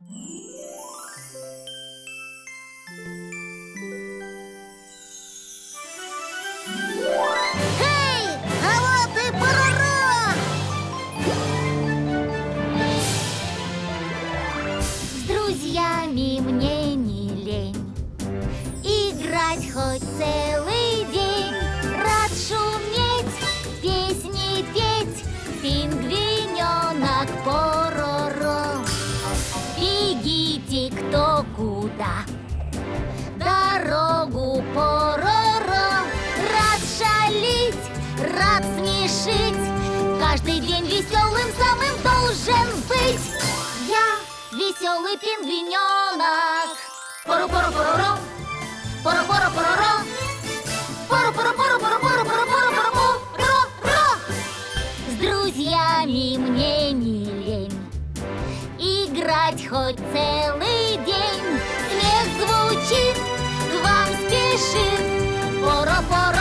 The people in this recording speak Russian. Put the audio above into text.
Эй, а вот и Пороро! С друзьями мне не лень играть хоть целый день. Рад шуметь, песни петь, пингвиненок Пороро. Бегите кто куда, дорогу Пороро. Рад шалить, рад смешить, каждый день веселым самым должен быть. Я веселый пингвиненок. Пору-пору-пороро, пору-пору-пороро, пору-пору-пору-пору-пору-пору-пору-пору-пору-пору. С друзьями мне не лень играть хоть целый день. Смех звучит, к вам спешит Поро-поро.